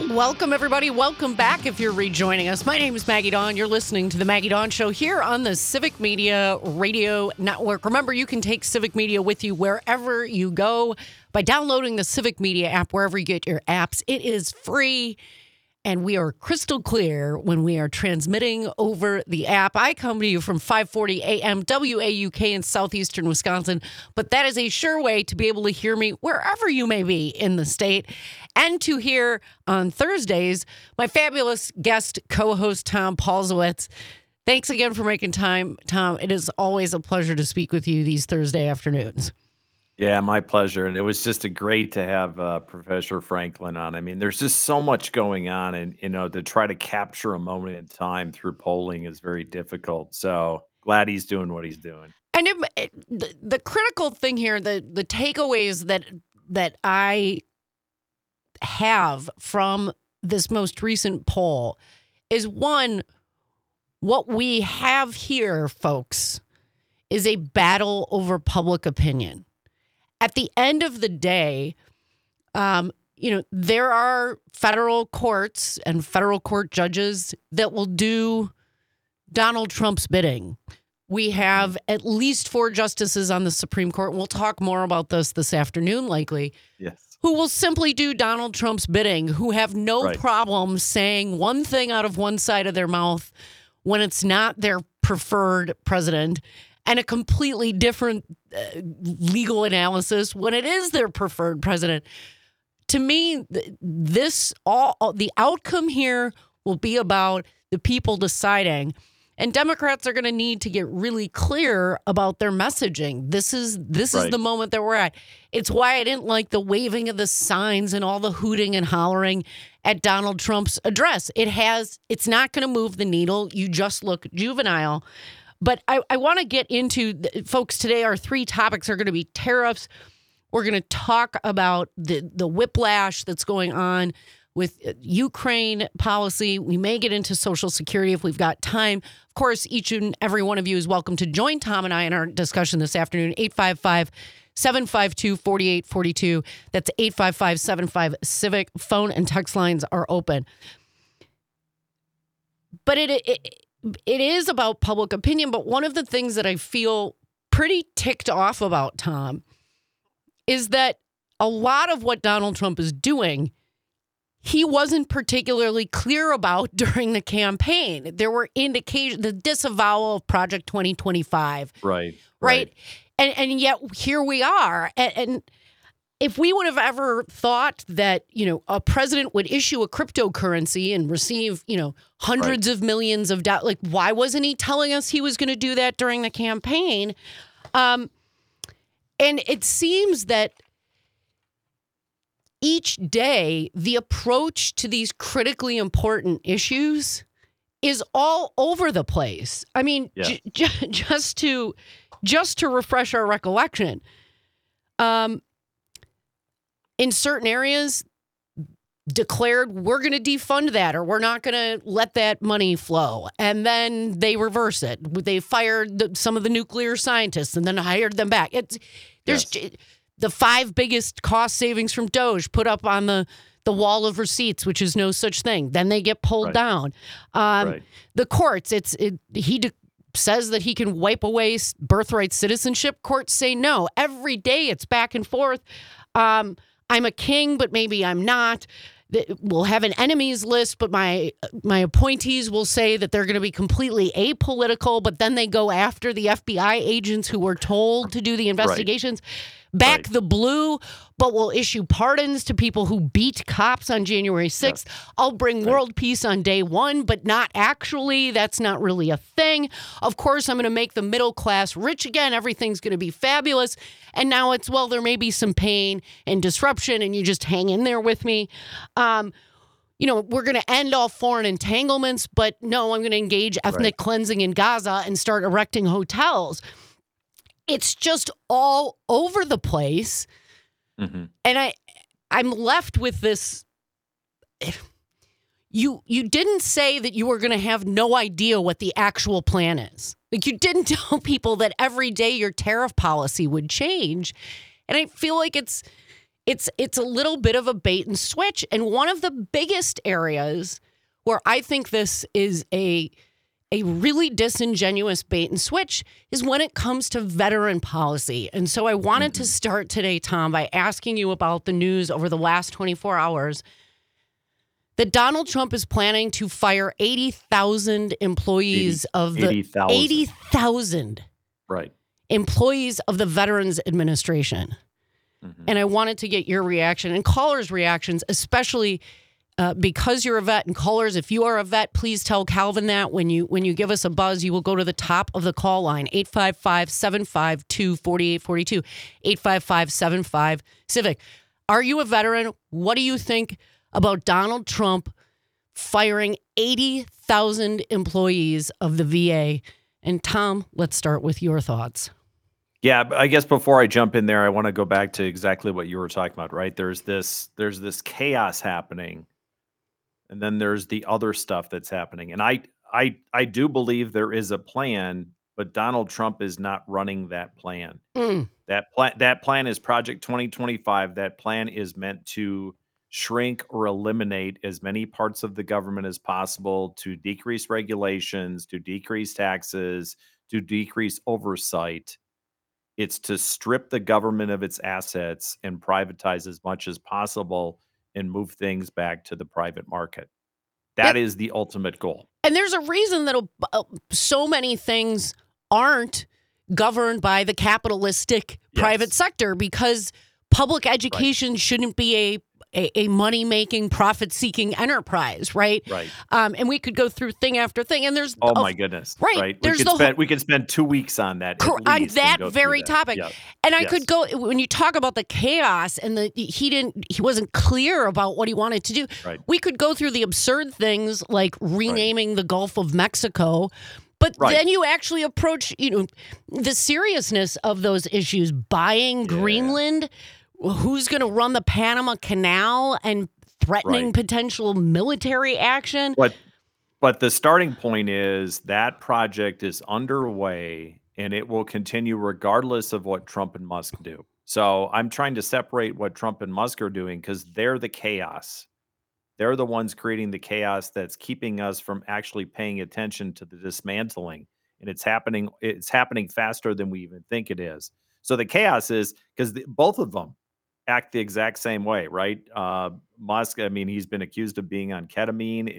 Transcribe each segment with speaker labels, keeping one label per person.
Speaker 1: Welcome, everybody. Welcome back if you're rejoining us. My name is Maggie Dawn. You're listening to The Maggie Dawn Show here on the Civic Media Radio Network. Remember, you can take Civic Media with you wherever you go by downloading the Civic Media app, wherever you get your apps. It is free, and we are crystal clear when we are transmitting over the app. I come to you from 540 AM WAUK in southeastern Wisconsin, but that is a sure way to be able to hear me wherever you may be in the state, and to hear on Thursdays my fabulous guest co-host Tom Paulsowitz. Thanks again for making time, Tom. It is always a pleasure to speak with you these Thursday afternoons.
Speaker 2: Yeah, my pleasure. And it was just great to have Professor Franklin on. I mean, there's just so much going on, and to try to capture a moment in time through polling is very difficult. So glad he's doing what he's doing.
Speaker 1: And the critical thing here, the takeaways that I have from this most recent poll is, one, what we have here, folks, is a battle over public opinion. At the end of the day, there are federal courts and federal court judges that will do Donald Trump's bidding. We have at least 4 justices on the Supreme Court. We'll talk more about this afternoon, likely.
Speaker 2: Yes.
Speaker 1: Who will simply do Donald Trump's bidding, who have no problem saying one thing out of one side of their mouth when it's not their preferred president, and a completely different legal analysis when it is their preferred president. To me, the outcome here will be about the people deciding. And Democrats are going to need to get really clear about their messaging. This is the moment that we're at. It's why I didn't like the waving of the signs and all the hooting and hollering at Donald Trump's address. It's not going to move the needle. You just look juvenile. But I want to get into, folks, today our 3 topics are going to be tariffs. We're going to talk about the whiplash that's going on with Ukraine policy. We may get into Social Security if we've got time. Of course, each and every one of you is welcome to join Tom and I in our discussion this afternoon. 855-752-4842. That's 855-75-CIVIC. Phone and text lines are open. But it is about public opinion, but one of the things that I feel pretty ticked off about, Tom, is that a lot of what Donald Trump is doing, he wasn't particularly clear about during the campaign. There were indications, the disavowal of Project 2025. Right. And yet here we are. And if we would have ever thought that, a president would issue a cryptocurrency and receive, hundreds of millions of dollars, why wasn't he telling us he was going to do that during the campaign? And it seems that each day, the approach to these critically important issues is all over the place. I mean, just to refresh our recollection, in certain areas, declared we're going to defund that, or we're not going to let that money flow. And then they reverse it. They fired some of the nuclear scientists and then hired them back. There's the 5 biggest cost savings from DOGE put up on the wall of receipts, which is no such thing. Then they get pulled down. The courts, he says that he can wipe away birthright citizenship. Courts say no. Every day it's back and forth. I'm a king, but maybe I'm not. We'll have an enemies list, but my appointees will say that they're going to be completely apolitical, but then they go after the FBI agents who were told to do the investigations. Back the blue, but will issue pardons to people who beat cops on January 6th. I'll bring world peace on day 1, but not actually. That's not really a thing. Of course, I'm going to make the middle class rich again. Everything's going to be fabulous. And now it's, there may be some pain and disruption, and you just hang in there with me. We're going to end all foreign entanglements, but no, I'm going to engage ethnic cleansing in Gaza and start erecting hotels. It's just all over the place. Mm-hmm. And I'm left with this. You didn't say that you were going to have no idea what the actual plan is. You didn't tell people that every day your tariff policy would change. And I feel like it's it's a little bit of a bait and switch. And one of the biggest areas where I think this is a really disingenuous bait and switch is when it comes to veteran policy. And so I wanted to start today, Tom, by asking you about the news over the last 24 hours that Donald Trump is planning to fire 80,000 employees of the 80,000
Speaker 2: right.
Speaker 1: employees of the Veterans Administration. And I wanted to get your reaction and callers' reactions, especially because you're a vet. And callers, if you are a vet, please tell Calvin that when you give us a buzz, you will go to the top of the call line, 855-752-4842, 855-75-CIVIC. Are you a veteran? What do you think about Donald Trump firing 80,000 employees of the VA? And Tom, let's start with your thoughts.
Speaker 2: Yeah, I guess before I jump in there, I want to go back to exactly what you were talking about, right? There's this chaos happening, and then there's the other stuff that's happening. And I do believe there is a plan, but Donald Trump is not running that plan. That plan is Project 2025. That plan is meant to shrink or eliminate as many parts of the government as possible, to decrease regulations, to decrease taxes, to decrease oversight. It's to strip the government of its assets and privatize as much as possible and move things back to the private market. That is the ultimate goal.
Speaker 1: And there's a reason that so many things aren't governed by the capitalistic private sector, because public education shouldn't be a money-making, profit-seeking enterprise, right?
Speaker 2: Right.
Speaker 1: And we could go through thing after thing, and there's
Speaker 2: my goodness, right? We could spend 2 weeks on that,
Speaker 1: on that very topic.
Speaker 2: Yep.
Speaker 1: And I could go when you talk about the chaos and he wasn't clear about what he wanted to do.
Speaker 2: Right.
Speaker 1: We could go through the absurd things like renaming the Gulf of Mexico. But then you actually approach, the seriousness of those issues, buying Greenland. Who's going to run the Panama Canal and threatening potential military action?
Speaker 2: But the starting point is that project is underway, and it will continue regardless of what Trump and Musk do. So I'm trying to separate what Trump and Musk are doing because they're the chaos. They're the ones creating the chaos that's keeping us from actually paying attention to the dismantling. And it's happening faster than we even think it is. So the chaos is because both of them act the exact same way, right? Musk, I mean, he's been accused of being on ketamine.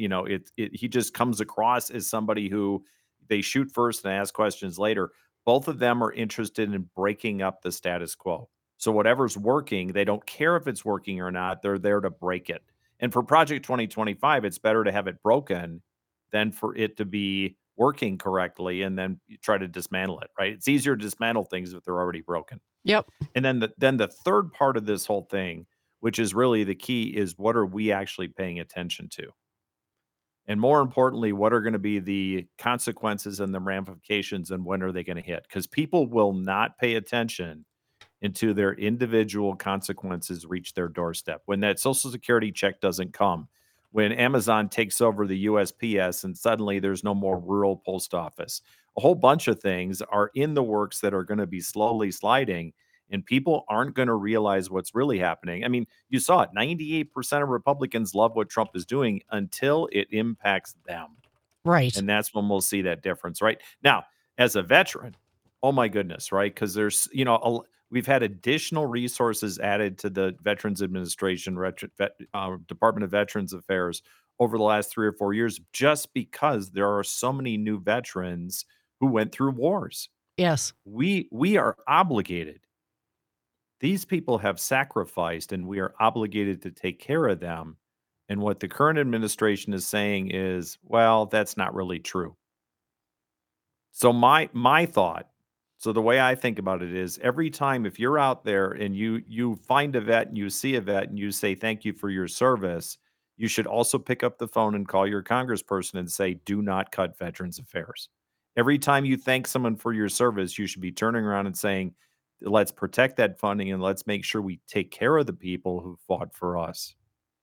Speaker 2: He just comes across as somebody who they shoot first and ask questions later. Both of them are interested in breaking up the status quo. So whatever's working, they don't care if it's working or not. They're there to break it. And for Project 2025, it's better to have it broken than for it to be working correctly and then you try to dismantle it, right? It's easier to dismantle things if they're already broken.
Speaker 1: Yep.
Speaker 2: And then the third part of this whole thing, which is really the key, is what are we actually paying attention to? And more importantly, what are going to be the consequences and the ramifications and when are they going to hit? Because people will not pay attention until their individual consequences reach their doorstep. When that Social Security check doesn't come, when Amazon takes over the USPS and suddenly there's no more rural post office. A whole bunch of things are in the works that are going to be slowly sliding, and people aren't going to realize what's really happening. I mean, you saw it. 98% of Republicans love what Trump is doing until it impacts them.
Speaker 1: Right.
Speaker 2: And that's when we'll see that difference, right? Now, as a veteran, oh my goodness, right? Because there's, we've had additional resources added to the Veterans Administration, Department of Veterans Affairs over the last 3 or 4 years, just because there are so many new veterans who went through wars.
Speaker 1: Yes.
Speaker 2: We are obligated. These people have sacrificed, and we are obligated to take care of them. And what the current administration is saying is, well, that's not really true. So my thought, so the way I think about it is every time if you're out there and you find a vet and you see a vet and you say thank you for your service, you should also pick up the phone and call your congressperson and say, do not cut Veterans Affairs. Every time you thank someone for your service, you should be turning around and saying, let's protect that funding and let's make sure we take care of the people who fought for us.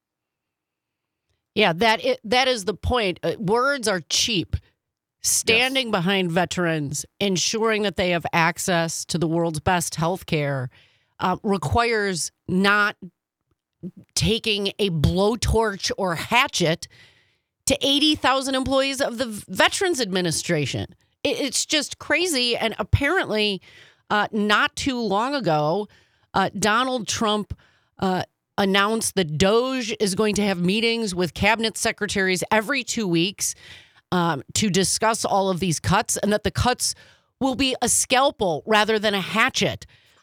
Speaker 1: Yeah, that is the point. Words are cheap. Standing behind veterans, ensuring that they have access to the world's best health care, requires not taking a blowtorch or hatchet to 80,000 employees of the Veterans Administration. It's just crazy. And apparently, not too long ago, Donald Trump announced that DOJ is going to have meetings with cabinet secretaries every 2 weeks to discuss all of these cuts, and that the cuts will be a scalpel rather than a hatchet.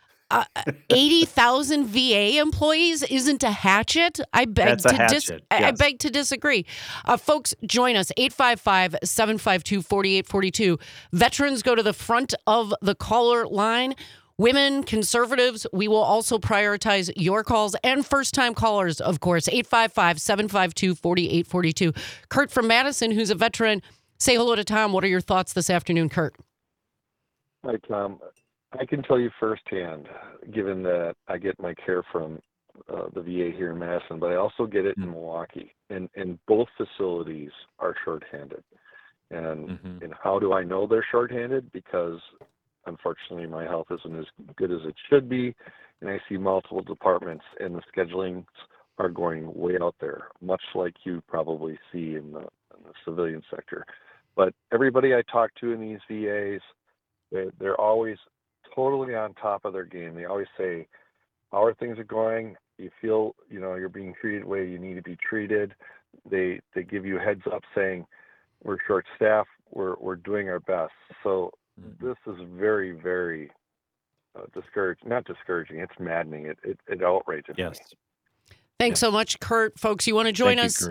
Speaker 1: 80,000 VA employees isn't a hatchet. I beg to disagree. Folks, join us, 855-752-4842. Veterans, go to the front of the caller line. Women, conservatives, we will also prioritize your calls, and first-time callers, of course, 855-752-4842. Kurt from Madison, who's a veteran, say hello to Tom. What are your thoughts this afternoon, Kurt?
Speaker 3: Hi, Tom. I can tell you firsthand, given that I get my care from the VA here in Madison, but I also get it in Milwaukee, and both facilities are shorthanded. And how do I know they're shorthanded? Because unfortunately, my health isn't as good as it should be, and I see multiple departments, and the schedulings are going way out there, much like you probably see in the civilian sector. But everybody I talk to in these VAs, they're always totally on top of their game. They always say, how are things are going? You feel, you're being treated the way you need to be treated. They give you a heads up saying, we're short staffed, we're doing our best. So this is very, very not discouraging, it's maddening. It outrages me.
Speaker 1: Thanks so much, Kurt. Folks, you want to join us?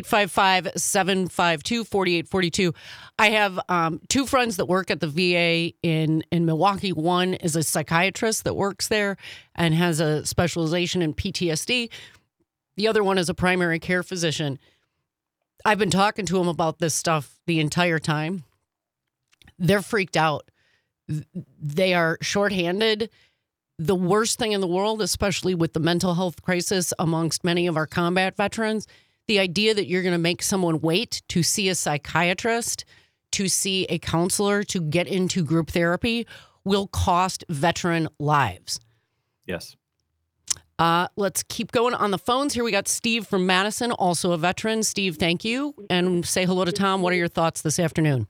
Speaker 1: 855-752-4842. I have two friends that work at the VA in Milwaukee. One is a psychiatrist that works there and has a specialization in PTSD. The other one is a primary care physician. I've been talking to him about this stuff the entire time. They're freaked out. They are shorthanded. The worst thing in the world, especially with the mental health crisis amongst many of our combat veterans, the idea that you're going to make someone wait to see a psychiatrist, to see a counselor, to get into group therapy will cost veteran lives.
Speaker 2: Yes.
Speaker 1: Let's keep going on the phones. Here we got Steve from Madison, also a veteran. Steve, thank you. And say hello to Tom. What are your thoughts this afternoon?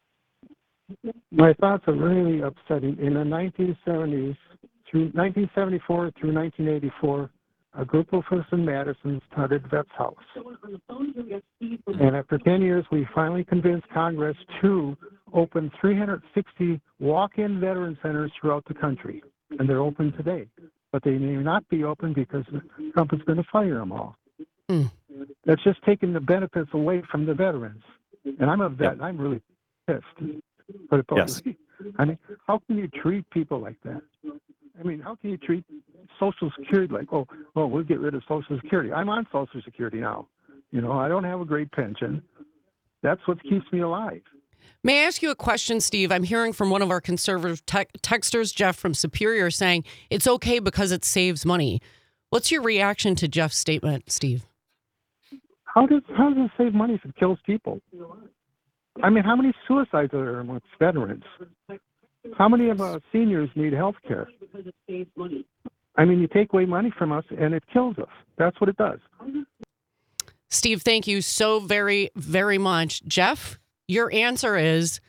Speaker 4: My thoughts are really upsetting. In the 1970s, through 1974 through 1984, a group of us in Madison started Vet's House. And after 10 years, we finally convinced Congress to open 360 walk-in veteran centers throughout the country. And they're open today. But they may not be open because Trump is going to fire them all. That's just taking the benefits away from the veterans. And I'm a vet, and I'm really pissed. But I mean, how can you treat people like that? I mean, how can you treat Social Security like, oh, we'll get rid of Social Security. I'm on Social Security now. I don't have a great pension. That's what keeps me alive.
Speaker 1: May I ask you a question, Steve? I'm hearing from one of our conservative texters, Jeff from Superior, saying it's okay because it saves money. What's your reaction to Jeff's statement, Steve?
Speaker 4: How does it save money if it kills people? I mean, how many suicides are there amongst veterans? How many of our seniors need health care? I mean, you take away money from us and it kills us. That's what it does.
Speaker 1: Steve, thank you so very, very much. Jeff, your answer is,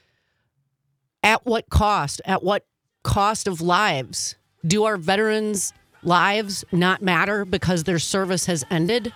Speaker 1: at what cost? At what cost of lives? Do our veterans' lives not matter because their service has ended?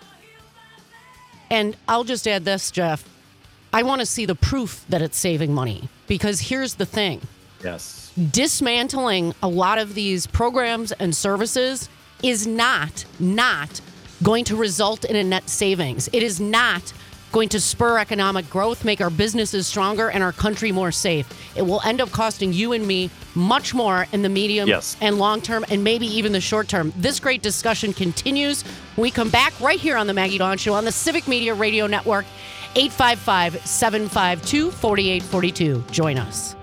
Speaker 1: And I'll just add this, Jeff. I want to see the proof that it's saving money, because here's the thing.
Speaker 2: Yes.
Speaker 1: Dismantling a lot of these programs and services is not going to result in a net savings. It is not going to spur economic growth, make our businesses stronger, and our country more safe. It will end up costing you and me much more in the medium and long term, and maybe even the short term. This great discussion continues when we come back right here on the Maggie Dawn Show on the Civic Media Radio Network, 855-752-4842. Join us.